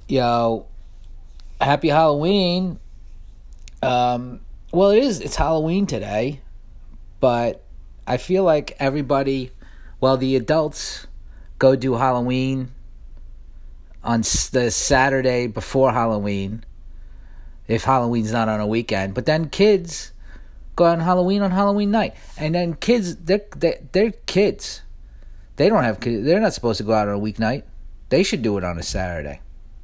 Yo, happy Halloween. Well, it's Halloween today, but I feel like everybody, the adults go do Halloween on the Saturday before Halloween, if Halloween's not on a weekend. But then kids go on Halloween night. And then kids, they're kids. They don't have kids. They're not supposed to go out on a weeknight. They should do it on a Saturday.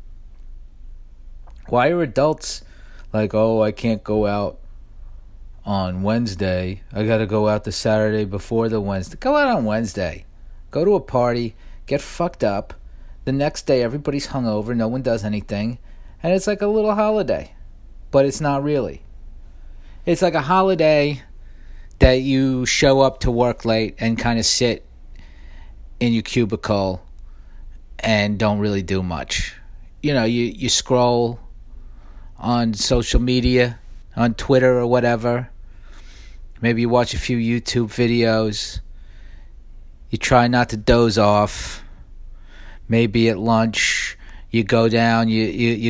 Why are adults like, oh, I can't go out on Wednesday. I got to go out the Saturday before the Wednesday. Go out on Wednesday. Go to a party. Get fucked up. The next day, everybody's hungover. No one does anything. And it's like a little holiday. But it's not really. It's like a holiday that you show up to work late and kind of sit in your cubicle and don't really do much. You know, you scroll on social media, on Twitter or whatever. Maybe you watch a few YouTube videos. You try not to doze off. Maybe at lunch you go down, you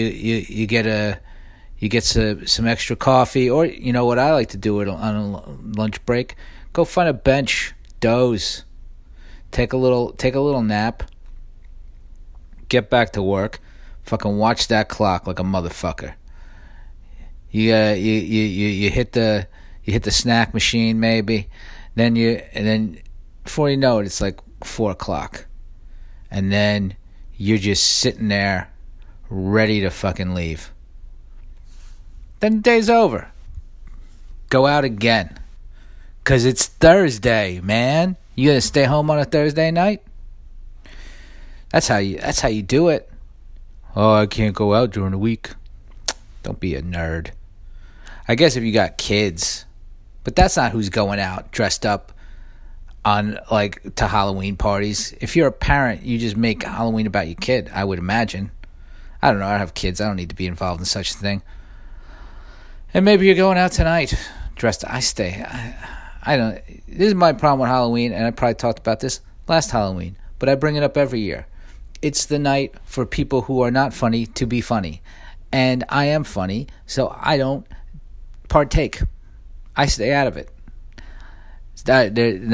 get some extra coffee, or you know what I like to do on a lunch break, go find a bench, doze, take a little nap, get back to work. Fucking watch that clock like a motherfucker. You hit the snack machine maybe, then before you know it, it's like 4:00, and then you're just sitting there ready to fucking leave. Then the day's over. Go out again, 'cause it's Thursday, man. You gonna stay home on a Thursday night? That's how you do it. Oh, I can't go out during the week. Don't be a nerd. I guess if you got kids, but that's not who's going out dressed up on to Halloween parties. If you're a parent, you just make Halloween about your kid, I would imagine. I don't know. I don't have kids. I don't need to be involved in such a thing. And maybe you're going out tonight dressed. I don't. This is my problem with Halloween, and I probably talked about this last Halloween, but I bring it up every year. It's the night for people who are not funny to be funny. And I am funny, so I don't partake. I stay out of it. There's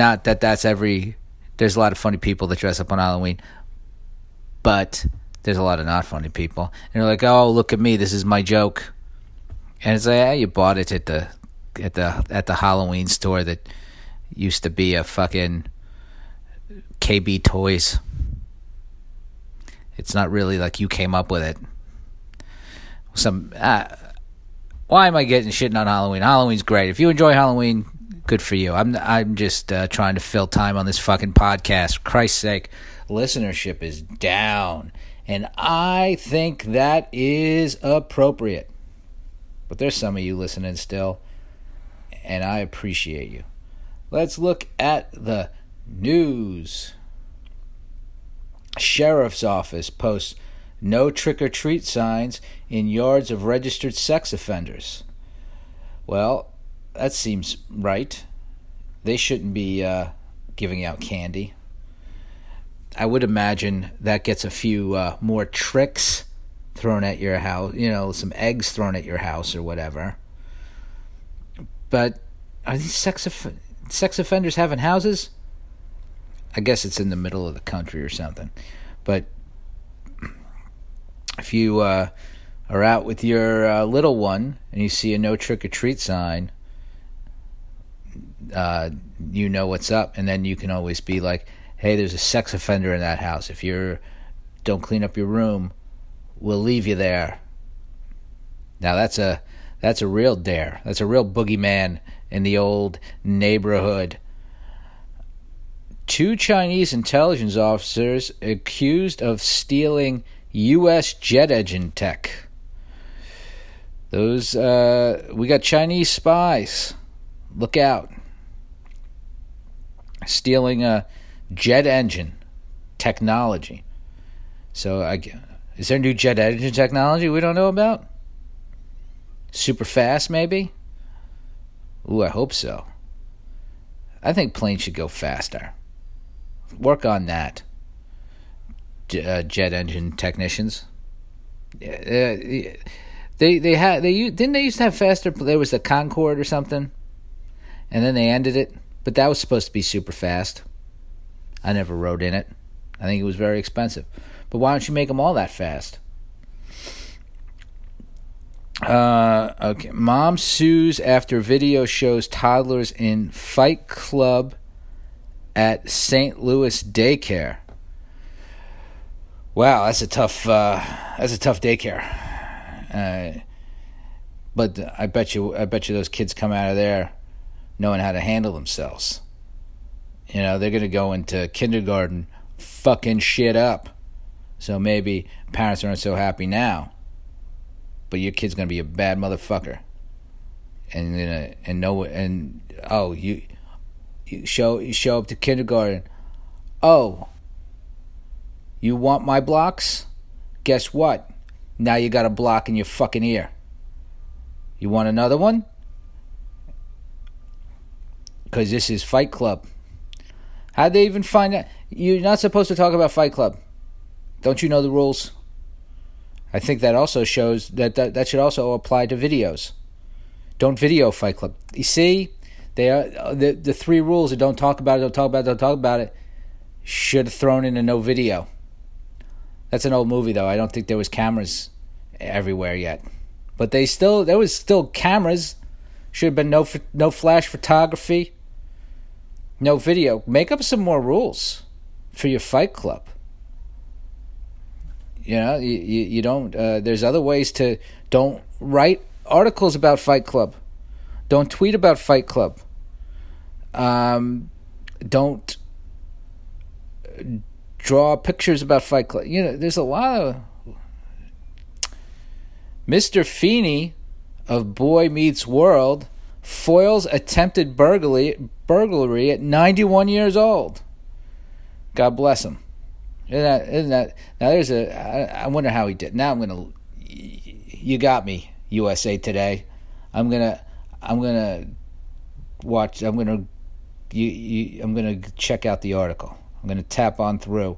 a lot of funny people that dress up on Halloween, but there's a lot of not funny people. And they're like, oh, look at me, this is my joke. And it's like, yeah, you bought it at the Halloween store that used to be a fucking KB Toys. It's not really like you came up with it. Why am I getting shitting on Halloween? Halloween's great. If you enjoy Halloween, good for you. I'm just trying to fill time on this fucking podcast. For Christ's sake, listenership is down, and I think that is appropriate. But there's some of you listening still, and I appreciate you. Let's look at the news. Sheriff's office posts no trick-or-treat signs in yards of registered sex offenders. Well, that seems right. They shouldn't be giving out candy. I would imagine that gets a few more tricks thrown at your house, some eggs thrown at your house or whatever. But are these sex offenders having houses? I guess it's in the middle of the country or something. But if you are out with your little one and you see a no trick-or-treat sign, you know what's up. And then you can always be like, hey, there's a sex offender in that house. If you don't clean up your room, we'll leave you there. Now that's a real dare. That's a real boogeyman in the old neighborhood. 2 Chinese intelligence officers accused of stealing U.S. jet engine tech. We got Chinese spies. Look out. Stealing a jet engine technology. So, is there new jet engine technology we don't know about? Super fast, maybe? Ooh, I hope so. I think planes should go faster. Work on that, jet engine technicians. Didn't they used to have faster. There was the Concorde or something, and then they ended it. But that was supposed to be super fast. I never rode in it. I think it was very expensive. But why don't you make them all that fast? Okay. Mom sues after video shows toddlers in fight club at St. Louis daycare. Wow, that's a tough daycare. But I bet you those kids come out of there knowing how to handle themselves. You know, they're gonna go into kindergarten fucking shit up. So maybe parents aren't so happy now. But your kid's gonna be a bad motherfucker, you show up to kindergarten. Oh, you want my blocks? Guess what? Now you got a block in your fucking ear. You want another one? Because this is Fight Club. How'd they even find out? You're not supposed to talk about Fight Club. Don't you know the rules? I think that also shows that should also apply to videos. Don't video Fight Club. You see, they are the three rules: don't talk about it, don't talk about it, don't talk about it. Should have thrown in a no video. That's an old movie, though. I don't think there was cameras everywhere yet, but there was still cameras. Should have been no flash photography, no video. Make up some more rules for your Fight Club. You know, you don't. There's other ways to. Don't write articles about Fight Club. Don't tweet about Fight Club. Don't draw pictures about Fight Club. You know, there's a lot of. Mr. Feeney of Boy Meets World foils attempted burglary at 91 years old. God bless him. Isn't that now? I wonder how he did. Now you got me, USA Today. I'm gonna watch. I'm gonna check out the article. I'm gonna tap on through.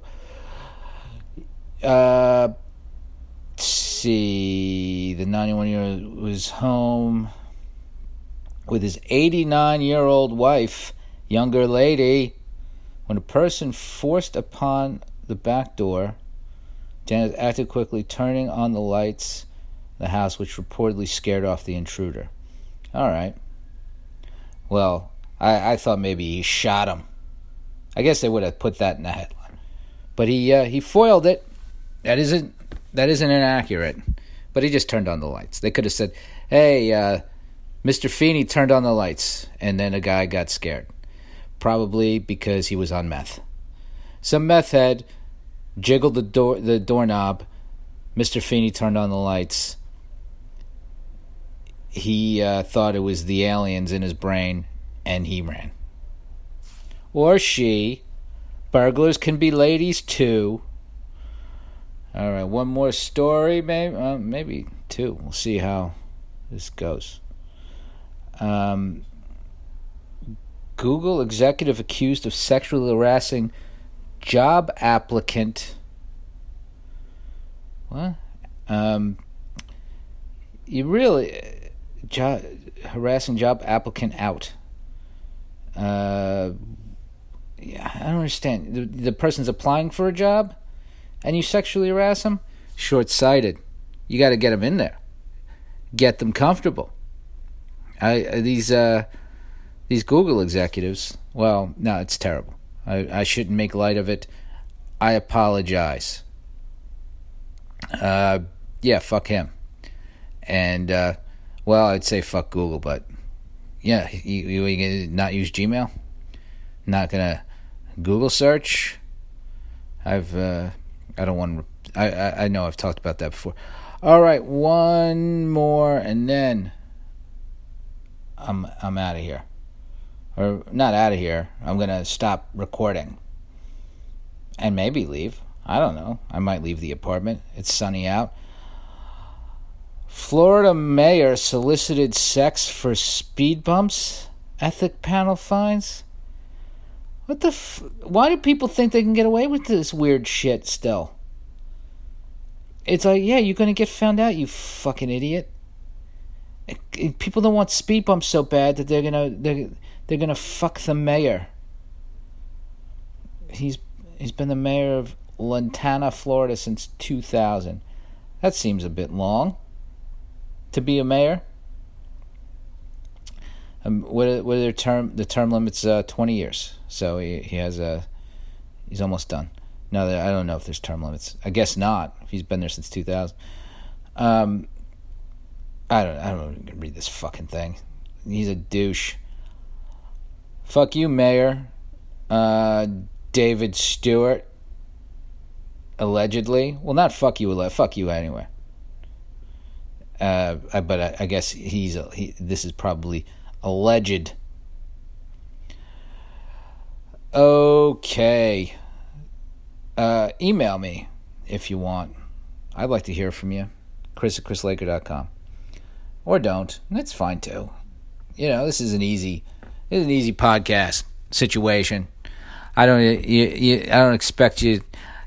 See, the 91-year-old was home with his 89-year-old wife, younger lady, when a person forced upon the back door. Janet acted quickly, turning on the lights in the house, which reportedly scared off the intruder. All right. Well, I thought maybe he shot him. I guess they would have put that in the headline. But he foiled it. That isn't inaccurate. But he just turned on the lights. They could have said, "Hey, Mr. Feeney turned on the lights," and then a guy got scared. Probably because he was on meth. Some meth head jiggled the doorknob. Mr. Feeney turned on the lights. He thought it was the aliens in his brain, and he ran. Or she. Burglars can be ladies too. All right, one more story, maybe two. We'll see how this goes. Google executive accused of sexually harassing job applicant. What? Harassing job applicant out. Yeah, I don't understand. The person's applying for a job, and you sexually harass them? Short-sighted. You got to get them in there. Get them comfortable. These Google executives. Well, no, it's terrible. I shouldn't make light of it. I apologize. Yeah, fuck him. And well, I'd say fuck Google, but yeah, you gonna not use Gmail? Not gonna Google search? I don't want to. I know I've talked about that before. All right, one more, and then I'm out of here. Or not out of here. I'm gonna stop recording, and maybe leave. I don't know. I might leave the apartment. It's sunny out. Florida mayor solicited sex for speed bumps. Ethic panel finds. What the? Why do people think they can get away with this weird shit still? It's like, yeah, you're gonna get found out, you fucking idiot. People don't want speed bumps so bad that they're gonna fuck the mayor. He's been the mayor of Lantana, Florida since 2000. That seems a bit long to be a mayor. What are their term? The term limit's 20 years, so he's almost done. No, I don't know if there's term limits. I guess not. If he's been there since 2000. I don't even read this fucking thing. He's a douche. Fuck you, Mayor. David Stewart. Allegedly. Well, not fuck you. Fuck you anyway. But I guess this is probably alleged. Okay. Email me if you want. I'd like to hear from you. Chris@chrislaker.com. Or don't. That's fine too. This is an easy podcast situation. I don't expect you.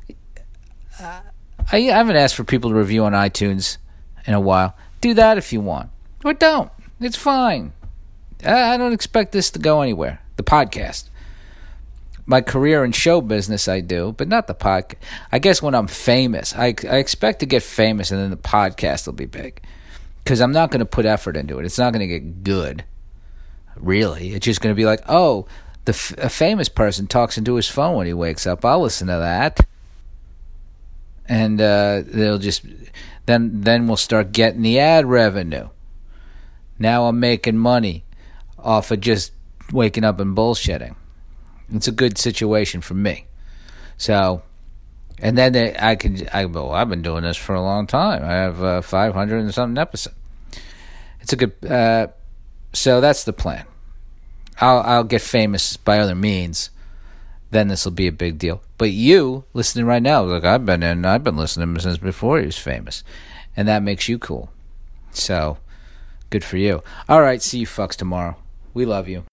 I haven't asked for people to review on iTunes in a while. Do that if you want, or don't. It's fine. I don't expect this to go anywhere. The podcast. My career in show business, I do, but not the podcast. I guess when I'm famous, I expect to get famous, and then the podcast will be big. Because I'm not going to put effort into it. It's not going to get good, really. It's just going to be like, oh, a famous person talks into his phone when he wakes up. I'll listen to that. And they'll just then we'll start getting the ad revenue. Now I'm making money off of just waking up and bullshitting. It's a good situation for me. So, and then I've been doing this for a long time. I have 500 and something episodes. It's a good. So that's the plan. I'll get famous by other means. Then this will be a big deal. But you listening right now, look, I've been listening to him since before he was famous, and that makes you cool. So, good for you. All right, see you fucks tomorrow. We love you.